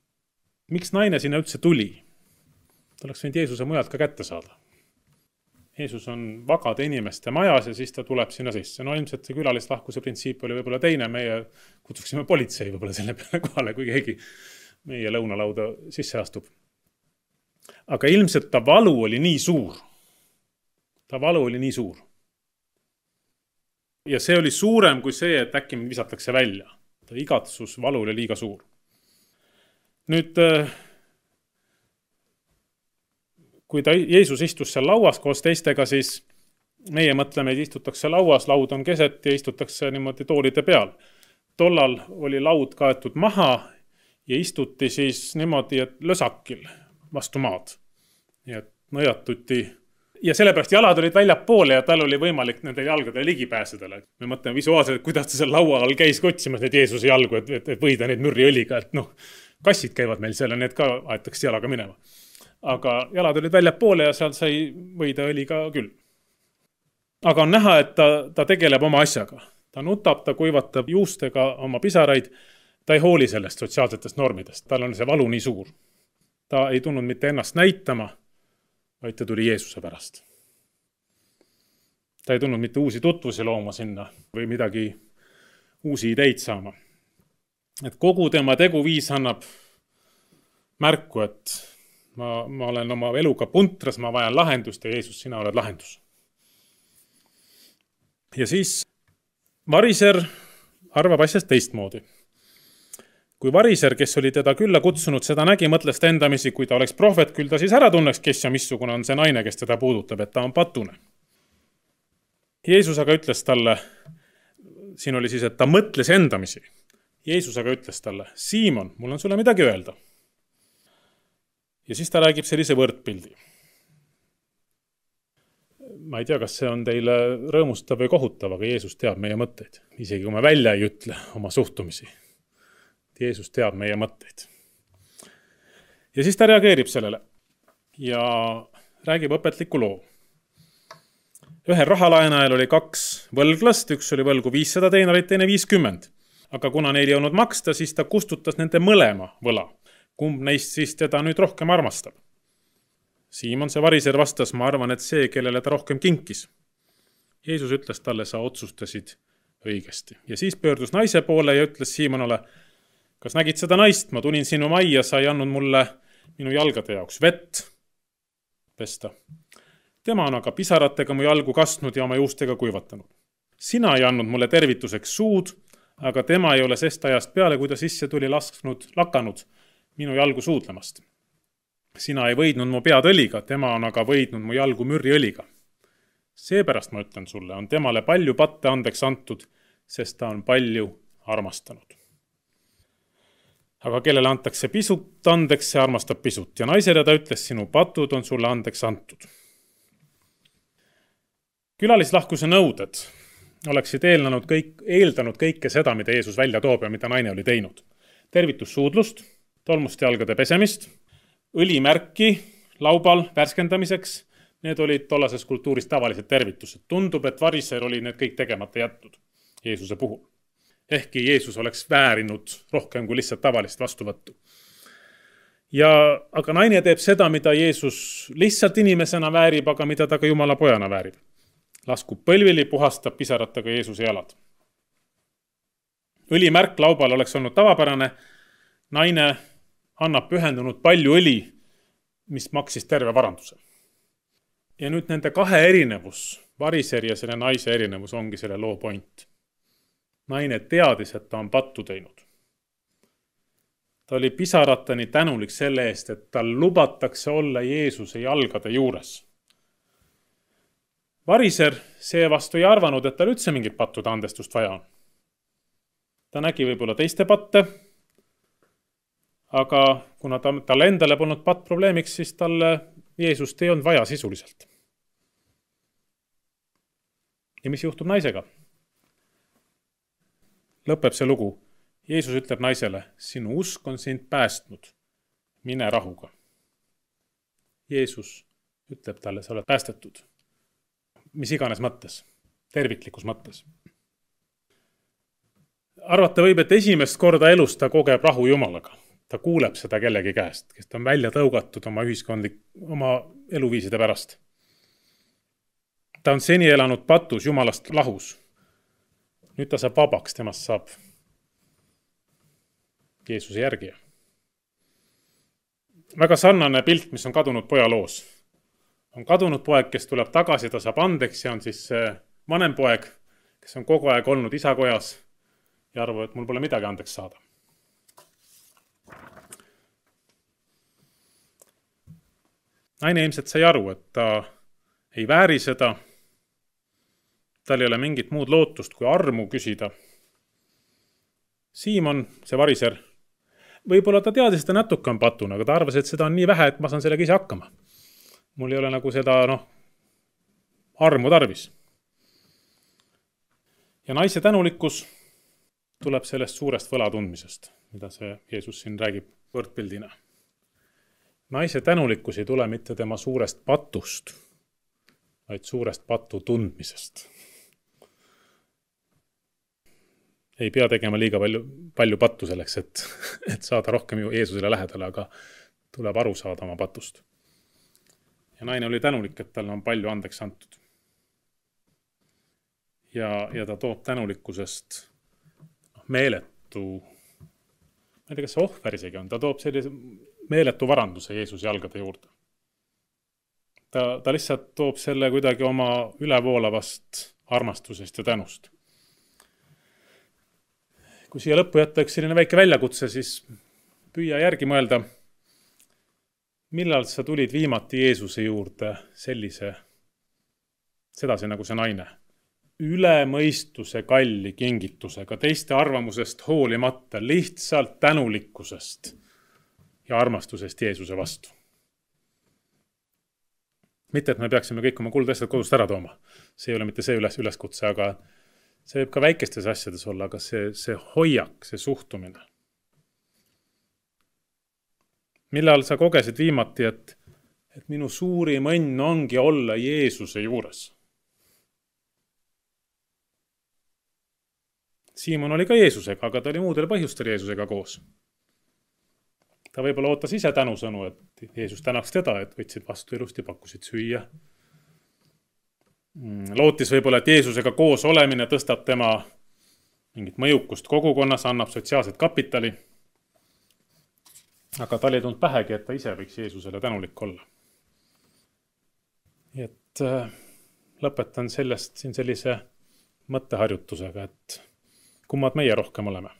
Miks naine sinna üldse tuli? Ta oleks võinud Jeesuse mujalt ka kätte saada. Jeesus on vagade inimeste majas ja siis ta tuleb sinna sisse. No ilmselt see külalislahkuse printsiip oli võib-olla teine, meie kutsuksime politsei võib-olla selle peale kohale, kui keegi meie lõunalauda sisse astub. Aga ilmselt ta valu oli nii suur. Ta valu oli nii suur. Ja see oli suurem kui see, et äkki visatakse välja. Ta igatsus valu oli liiga suur. Nüüd, kui ta, Jeesus istus seal lauas koos teistega, siis meie mõtleme, et istutakse lauas, laud on keset ja istutakse niimoodi toolide peal. Tollal oli laud kaetud maha ja istuti siis niimoodi, et lösakil vastu maad. Nii et nõjatuti. Ja sellepärast jalad olid väljapoole ja tal oli võimalik nende jalgade ligi pääsedele. Me mõtleme visuaalselt, et kuidas ta seal laua all käis otsimas need Jeesuse jalgu, et, et, et võida neid mürriõliga, et noh, kassid käivad meil seal ja need ka aetakse jalaga minema. Aga jalad olid väljapoole ja seal sai võida õliga küll. Aga on näha, et ta, ta tegeleb oma asjaga. Ta nutab, ta kuivatab juustega oma pisaraid. Ta ei hooli sellest sotsiaalsetest normidest. Tal on see valu nii suur. Ta ei tulnud mitte ennast näitama, vaid ta tuli Jeesuse pärast. Ta ei tulnud mitte uusi tutvusi looma sinna või midagi uusi ideid saama. Et kogu tema teguviis annab märku, et ma, ma olen oma eluga puntras, ma vajan lahendust ja Jeesus, sina oled lahendus. Ja siis variser arvab asjast teistmoodi. Kui variser, kes oli teda külla kutsunud, seda nägi, mõtles ta endamisi, kui ta oleks prohvet, küll ta siis ära tunneks, kes ja missugune on see naine, kes teda puudutab, et ta on patune. Jeesus aga ütles talle, siin oli siis, et ta mõtles endamisi. Jeesus aga ütles talle, Siimon, mul on sulle midagi öelda. Ja siis ta räägib sellise võrdpildi. Ma ei tea, kas see on teile rõõmustav või kohutav, aga Jeesus teab meie mõtteid. Isegi kui me välja ei ütle oma suhtumisi. Jeesus teab meie mõtteid. Ja siis ta reageerib sellele ja räägib õpetliku loo. Ühel rahalaenajal oli kaks võlglast, üks oli võlgu viissada teinarit, teine viiskümmend. Aga kuna neil ei olnud maksta, siis ta kustutas nende mõlema võla. Kumb neist siis teda nüüd rohkem armastab? Siimon see variser vastas, ma arvan, et see, kellele ta rohkem kinkis. Jeesus ütles talle, sa otsustasid õigesti. Ja siis pöördus naise poole ja ütles Siimonale, kas nägid seda naist? Ma tulin sinu majja, sa ei andnud mulle minu jalgade jaoks vett pesta. Tema on aga pisaratega mu jalgu kastnud ja oma juustega kuivatanud. Sina ei andnud mulle tervituseks suud, aga tema ei ole sest ajast peale, kui ta sisse tuli lasknud, lakanud minu jalgu suudlemast. Sina ei võidnud mu pead õliga, tema on aga võidnud mu jalgu mürriõliga. Seepärast ma ütlen sulle, on temale palju patte andeks antud, sest ta on palju armastanud. Aga kellele antakse pisut andeks, see armastab pisut. Ja naisele ta ütles, sinu patud on sulle andeks antud. Külalislahkuse nõuded oleksid eeldanud, kõik, eeldanud kõike seda, mida Jeesus välja toob ja mida naine oli teinud. Tervitussuudlust, tolmuste jalgade pesemist, õlimärki laubal värskendamiseks. Need olid tollases kultuuris tavalised tervitused. Tundub, et variser oli need kõik tegemata jättud Jeesuse puhul. Ehkki Jeesus oleks väärinud rohkem kui lihtsalt tavalist vastuvõttu. Ja, aga naine teeb seda, mida Jeesus lihtsalt inimesena väärib, aga mida ta ka Jumala pojana väärib. Laskub põlvili, puhastab pisaratega Jeesuse jalad. Õlimärk laubal oleks olnud tavapärane. Naine annab pühendunud palju õli, mis maksis terve varanduse. Ja nüüd nende kahe erinevus, variseri ja selle naise erinevus ongi selle loo point. Naine teadis, et ta on pattu teinud. Ta oli pisaratani tänulik selle eest, et tal lubatakse olla Jeesuse jalgade juures. Variser seevastu ei arvanud, et tal üldse mingit pattude andestust vaja on. Ta nägi võib-olla teiste patte, aga kuna ta, talle endale polnud patt probleemiks, siis talle Jeesust ei olnud vaja sisuliselt. Ja mis juhtub naisega? Lõpeb see lugu. Jeesus ütleb naisele, sinu usk on sind päästnud. Mine rahuga. Jeesus ütleb talle, sa oled päästetud. Mis iganes mõttes, terviklikus mõttes. Arvata võib, et esimest korda elus ta kogeb rahu Jumalaga. Ta kuuleb seda kellegi käest, kes ta on välja tõugatud oma ühiskondlik, oma eluviiside pärast. ta on seni elanud patus, Jumalast lahus. Nüüd ta saab vabaks, temast saab Jeesuse järgija. Väga sarnane pilt, mis on kadunud poja loos. On kadunud poeg, kes tuleb tagasi, ta saab andeks ja on siis vanem poeg, kes on kogu aeg olnud isakojas ja arvab, et mul pole midagi andeks saada. Naine ilmselt sai aru, et ta ei vääri seda, tal ei ole mingit muud lootust kui armu küsida. Siimon, see variser, võib-olla ta teadis, et ta natuke on patuna, aga ta arvas, et seda on nii vähe, et ma saan sellega ise hakkama. Mul ei ole nagu seda, noh, armu tarvis. Ja naise tänulikkus tuleb sellest suurest võla tundmisest, mida see Jeesus siin räägib võrdpildina. Naise tänulikkus ei tule mitte tema suurest patust, vaid suurest patu tundmisest. Ei pea tegema liiga palju, palju pattu selleks, et, et saada rohkem ju Jeesusele lähedale, aga tuleb aru saada oma patust. Ja naine oli tänulik, et talle on palju andeks antud. Ja, ja ta toob tänulikkusest meeletu, ma ei tea, kas see ohver isegi on, ta toob sellise meeletu varanduse Jeesuse jalgade juurde. Ta, ta lihtsalt toob selle kuidagi oma ülevoolavast armastusest ja tänust. Kui siia lõppu jätta üks selline väike väljakutse, siis püüa järgi mõelda, millal sa tulid viimati Jeesuse juurde sellise, sedasi nagu see naine. Üle mõistuse kalli kingitusega, teiste arvamusest hoolimata, lihtsalt tänulikkusest ja armastusest Jeesuse vastu. Mitte, et me peaksime kõik oma kuldasjad kodust ära tooma. See ei ole mitte see üles, üleskutse, aga see võib ka väikestes asjades olla, aga see, see hoiak, see suhtumine. Millal sa kogesid viimati, et, et minu suurim õnn ongi olla Jeesuse juures? Siimon oli ka Jeesusega, aga ta oli muudel põhjustel Jeesusega koos. Ta võib-olla ootas ise tänusõnu, et Jeesus tänaks teda, et võtsid vastu ilusti, pakkusid süüa. Lootis võib-olla, et Jeesusega koos olemine tõstab tema mingit mõjukust kogukonnas, annab sotsiaalset kapitali. Aga tal ei tulnud pähegi, et ta ise võiks Jeesusele tänulik olla. Et lõpetan sellest siin sellise mõtteharjutusega, et kummad meie rohkem oleme.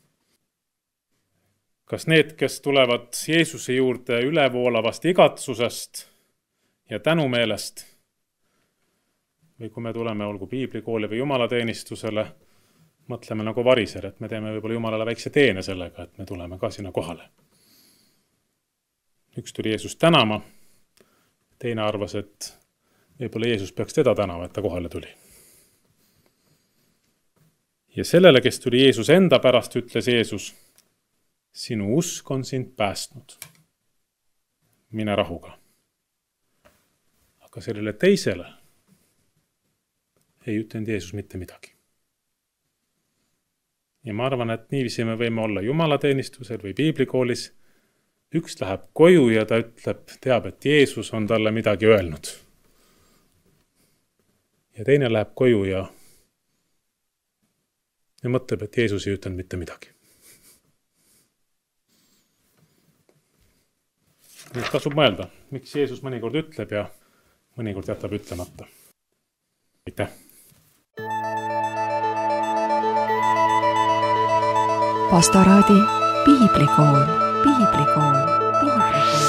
Kas need, kes tulevad Jeesuse juurde ülevoolavast igatsusest ja tänumeelest, või kui me tuleme olgu piiblikooli või jumalateenistusele, mõtleme nagu variser, et me teeme võib-olla Jumalale väikse teene sellega, et me tuleme ka sinna kohale. Üks tuli Jeesus tänama, teine arvas, et võib-olla Jeesus peaks teda tänama, et ta kohale tuli. Ja sellele, kes tuli Jeesus enda pärast, ütles Jeesus, sinu usk on sind päästnud. Mine rahuga. Aga sellele teisele ei ütlenud Jeesus mitte midagi. Ja ma arvan, et niiviisi me võime olla jumalateenistusel või piiblikoolis. Üks läheb koju ja ta ütleb, teab, et Jeesus on talle midagi öelnud. Ja teine läheb koju ja, ja mõtleb, et Jeesus ei ütlenud mitte midagi. Nüüd tasub mõelda, miks Jeesus mõnikord ütleb ja mõnikord jätab ütlemata. Aitäh! Pastoraadi piiblikool, piiblikool, piiblikool.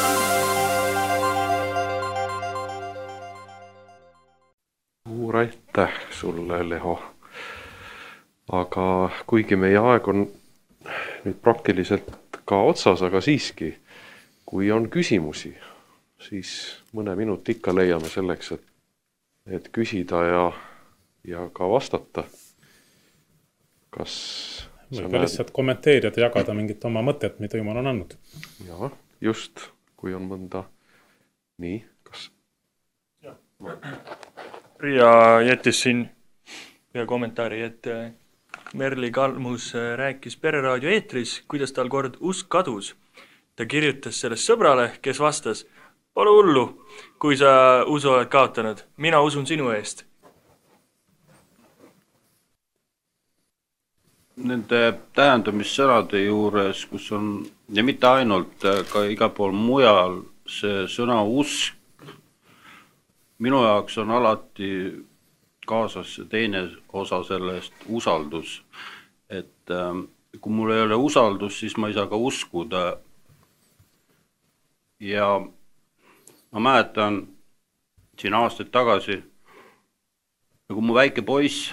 Suur aitäh sulle, Leho. Aga kuigi meie aeg on nüüd praktiliselt ka otsas, aga siiski, kui on küsimusi, siis mõne minut ikka leiame selleks, et, et küsida ja, ja ka vastata. Kas või ka lihtsalt kommenteerida ja jagada mingit oma mõtet, mida Jumal on andnud. Ja, just, kui on mõnda. Nii, kas? Ja. Riia jättis siin ühe kommentaari, et Merli Kalmus rääkis Pereraadio eetris, kuidas tal kord usk kadus. Ta kirjutas sellest sõbrale, kes vastas, Pole hullu, kui sa usu oled kaotanud. Mina usun sinu eest. Nende tähendamissõnade juures, kus on, ja mitte ainult, ka igal pool mujal, see sõna usk, minu jaoks on alati kaasas see teine osa sellest, usaldus. Et kui mul ei ole usaldus, siis ma ei saa ka uskuda. Ja ma mäletan siin aastaid tagasi, nagu mu väike poiss,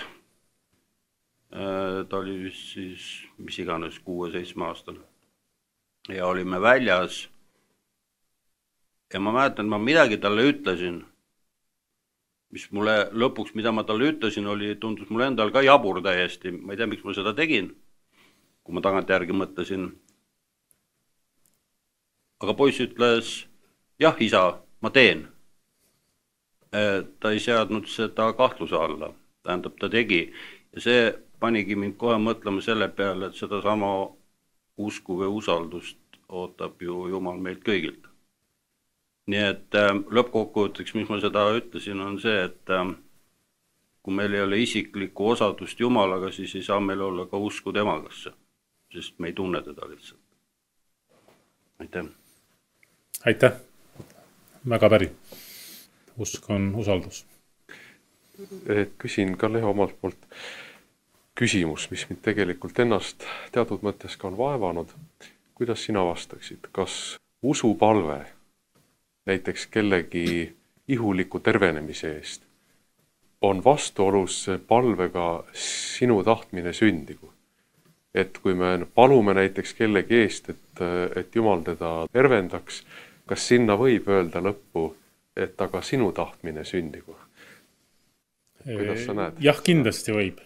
ta oli siis, mis iganes, kuue-seitsme aastane. Ja olime väljas. Ja ma mäletan, ma midagi talle ütlesin, mis mulle lõpuks, mida ma talle ütlesin, oli, tundus mulle endal ka jabur täiesti. Ma ei tea, miks ma seda tegin, kui ma tagant järgi mõtlesin. Aga poiss ütles, jah, isa, ma teen. Ta ei seadnud seda kahtluse alla. Tähendab, ta tegi. Ja see panigi mind kohe mõtlema selle peale, et seda sama usku või usaldust ootab ju Jumal meilt kõigilt. Nii et äh, lõppkokkuvõtteks, mis ma seda ütlesin, on see, et äh, kui meil ei ole isiklikku osadust Jumalaga, siis ei saa meil olla ka usku temagasse, sest me ei tunne teda lihtsalt. Aitäh. Aitäh. Väga päri. Usk on usaldus. Et küsin ka Leho omalt poolt küsimus, mis mind tegelikult ennast teatud mõttes ka on vaevanud. Kuidas sina vastaksid? Kas usupalve näiteks kellegi ihuliku tervenemise eest on vastuolus palvega sinu tahtmine sündigu? Et kui me palume näiteks kellegi eest, et, et Jumal teda tervendaks, kas sinna võib öelda lõppu, et aga sinu tahtmine sündigu? Kuidas sa näed? Jah, kindlasti võib.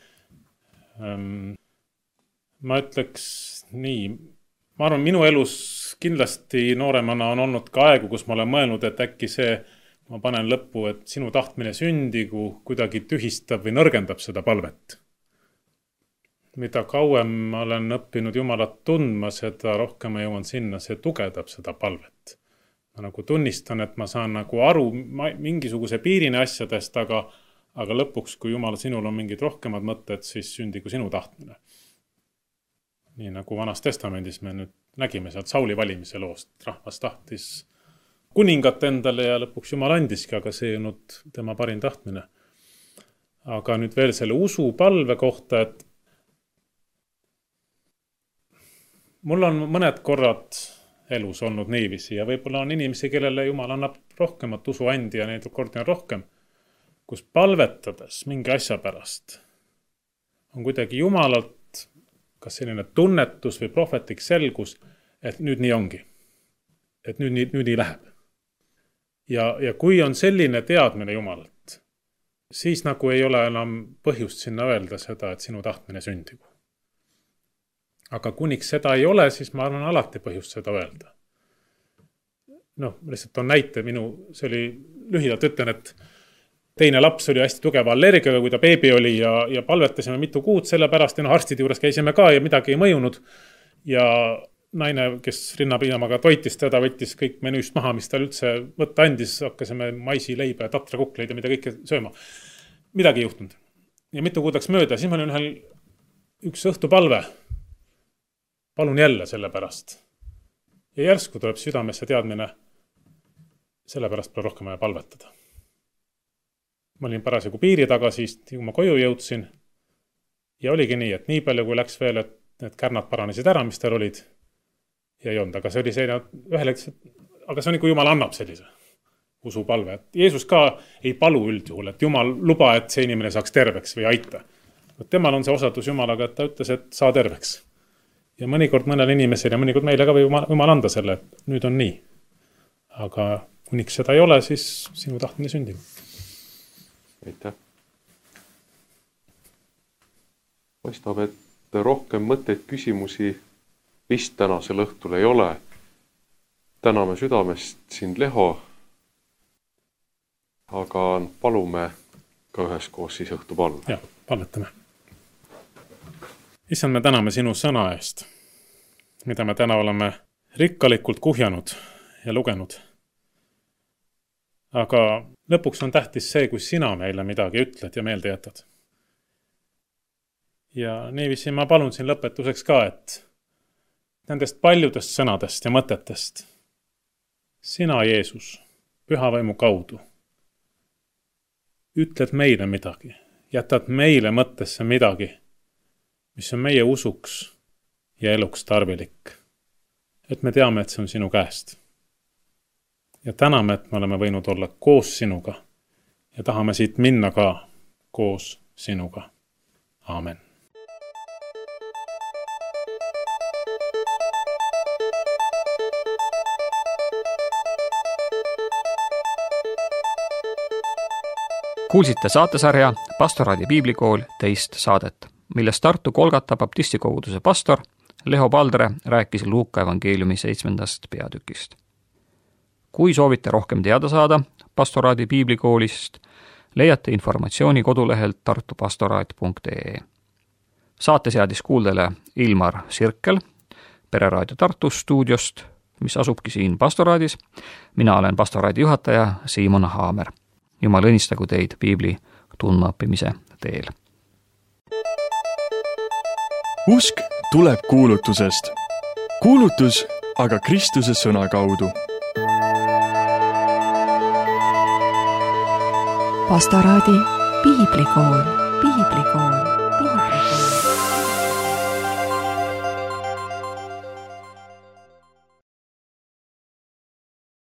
Ma ütleks nii, ma arvan, minu elus kindlasti nooremana on olnud ka aegu, kus ma olen mõelnud, et äkki see, ma panen lõppu, et sinu tahtmine sündigu kuidagi tühistab või nõrgendab seda palvet. Mida kauem ma olen õppinud Jumalat tundma, seda rohkem ma jõuan sinna, see tugevdab seda palvet. Ma nagu tunnistan, et ma saan nagu aru mingisuguse piirine asjadest, aga aga lõpuks, kui Jumal sinul on mingid rohkemad mõtted, siis sündigu sinu tahtmine. Nii nagu Vanas Testamendis me nüüd nägime sealt Sauli valimise loost. Rahvas tahtis kuningat endale ja lõpuks Jumal andiski, aga see on tema parim tahtmine. Aga nüüd veel selle usu palve kohta, et mul on mõned korrad elus olnud niiviisi ja võib-olla on inimesi, kellele Jumal annab rohkemat usu andi ja neid kordi on rohkem, kus palvetades mingi asja pärast on kuidagi Jumalalt kas selline tunnetus või prohvetlik selgus, et nüüd nii ongi. Et nüüd nii, nüüd nii läheb. Ja, ja kui on selline teadmine Jumalalt, siis nagu ei ole enam põhjust sinna öelda seda, et sinu tahtmine sündigu. Aga kuniks seda ei ole, siis ma arvan alati põhjust seda öelda. Noh, lihtsalt on näite minu, see oli lühidalt ütlen, et teine laps oli hästi tugeva allergiaga, kui ta beebi oli ja, ja palvetasime mitu kuud selle pärast ja no arstide juures käisime ka ja midagi ei mõjunud. Ja naine, kes rinnapiiamaga toitis teda, võttis kõik menüüst maha, mis tal üldse võtta andis, hakkasime maisi, leiba ja tatrakukleid ja mida kõike sööma. Midagi ei juhtunud. Ja mitu kuud läks mööda, siis ma olin ühel üks õhtupalve. Palun jälle selle pärast. Ja järsku tuleb südamesse teadmine, selle pärast pole rohkem vaja palvetada. Ma olin parasjagu piiri taga, siis kui ma koju jõudsin ja oligi nii, et nii palju kui läks veel, et need kärnad paranesid ära, mis tal olid ja ei olnud, aga see oli selline ühel hetkel, aga see on kui Jumal annab sellise usupalve, et Jeesus ka ei palu üldjuhul, et Jumal luba, et see inimene saaks terveks või aita. Temal on see osadus Jumalaga, et ta ütles, et saa terveks. Ja mõnikord mõnel inimesel ja mõnikord meile ka või Jumal anda selle, et nüüd on nii. Aga kuniks seda ei ole, siis sinu tahtmine sündib. Aitäh. Paistab, et rohkem mõtteid küsimusi vist tänasel õhtul ei ole. Täname südamest sind, Leho, aga palume ka üheskoos siis õhtupalve. Ja, palvetame. Issand, me täname sinu sõna eest, mida me täna oleme rikkalikult kuhjanud ja lugenud. aga lõpuks on tähtis see, kui sina meile midagi ütled ja meelde jätad. Ja niiviisi ma palun siin lõpetuseks ka, et nendest paljudest sõnadest ja mõtetest sina, Jeesus, pühavaimu kaudu ütled meile midagi, jätad meile mõttesse midagi, mis on meie usuks ja eluks tarvilik. Et me teame, et see on sinu käest. Ja täname, et me oleme võinud olla koos sinuga ja tahame siit minna ka koos sinuga. Aamen. Kuulsite saatesarja Pastoraadi piiblikool teist saadet, milles Tartu Kolgata baptisti koguduse pastor Leho Paldre rääkis Luuka evangeeliumi seitsmendast peatükist. Kui soovite rohkem teada saada Pastoraadi piiblikoolist, leiate informatsiooni kodulehelt tartupastoraat punkt ee. Saate seadis kuuldele Ilmar Sirkel Pereraadio Tartu stuudiost, mis asubki siin Pastoraadis. Mina olen Pastoraadi juhataja Siimon Haamer. Jumal õnnistagu teid piibli tundmaõppimise teel. Usk tuleb kuulutusest. Kuulutus aga Kristuse sõna kaudu. Pastoraadi piiblikool, piiblikool.